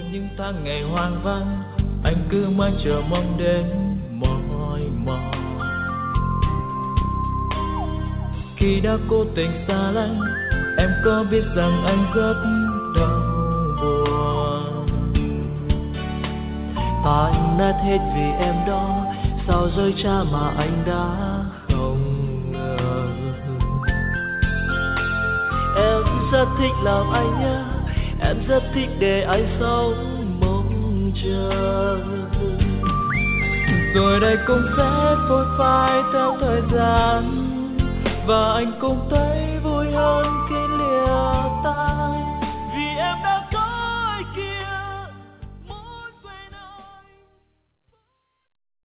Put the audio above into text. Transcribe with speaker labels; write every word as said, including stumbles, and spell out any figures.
Speaker 1: những tháng ngày hoang vắng, anh cứ mãi chờ mong đến mỏi mòn. Khi đã cố tình xa lánh, em có biết rằng anh rất đau buồn. Ta anh mất hết vì em đó, sao rơi cha mà anh đã không ngờ. Em rất thích làm anh nhớ, em rất thích để anh sống mong chờ. Rồi đây cũng sẽ phôi phai theo thời gian, và anh cũng thấy vui hơn khi